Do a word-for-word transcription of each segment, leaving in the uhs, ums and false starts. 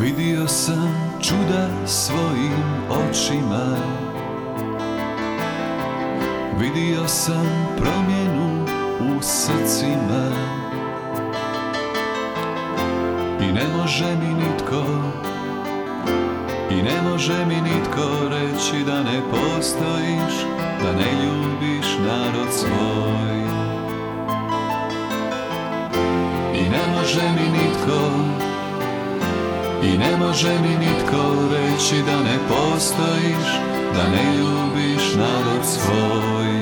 Vidio sam čuda svojim očima, vidio sam promjenu u srcima. I ne može mi nitko, i ne može mi nitko reći da ne postojiš, da ne ljubiš narod svoj. I ne može mi nitko, i ne može mi nitko reći da ne postojiš, da ne ljubiš narod svoj.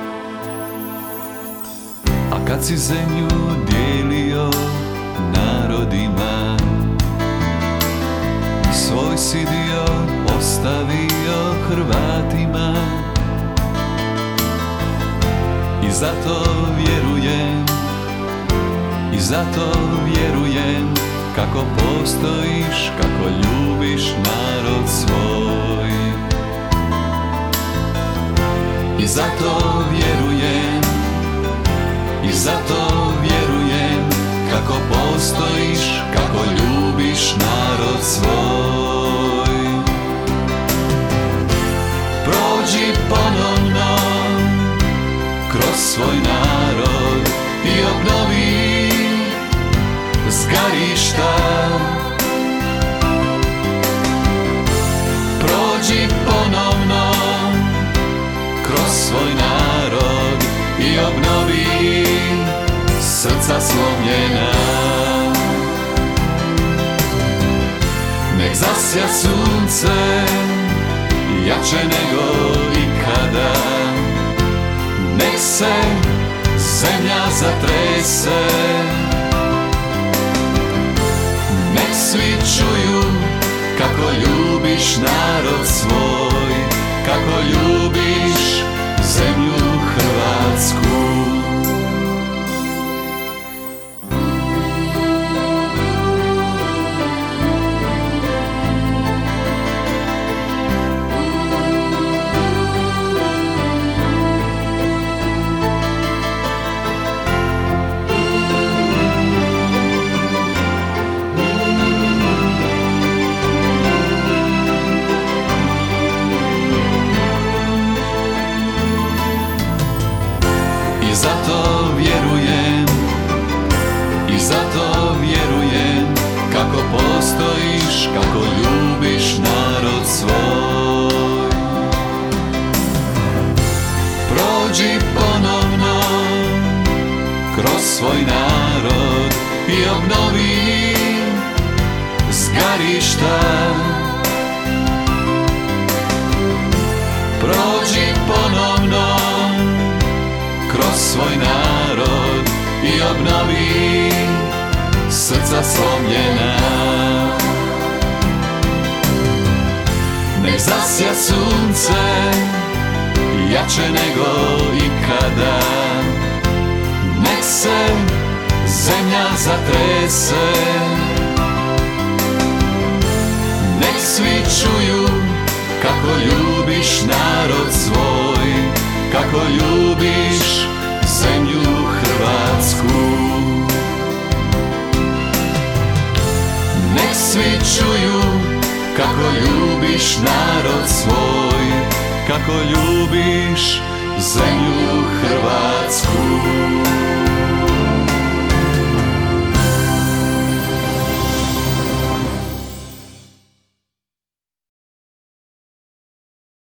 A kad si zemlju dijelio narodima, svoj si dio ostavio Hrvatima. I zato vjerujem, i zato vjerujem kako postojiš, kako ljubiš narod svoj. I zato vjerujem, i zato vjerujem kako postojiš, kako ljubiš narod svoj. Prođi ponovno kroz svoj narod i obnovi zgarišta. Prođi ponovno kroz svoj narod i obnovi srca slomljena. Nek zasja sunce jače nego ikada, nek se zemlja zatrese, nek svi čuju kako ljubiš narod svoj, kako ljubiš zemlju Hrvatsku. Zato vjerujem, i zato vjerujem kako postojiš, kako ljubiš narod svoj. Prođi ponovno kroz svoj narod i obnovi zgarišta. Prođi ponovno kroz svoj narod i obnovi srca slomljena. Nek zasja sunce jače nego ikada, nek se zemlja zatrese, nek svi čuju kako ljubiš narod svoj, kako ljubiš zemlju Hrvatsku. Nek svi čuju kako ljubiš narod svoj, kako ljubiš zemlju Hrvatsku.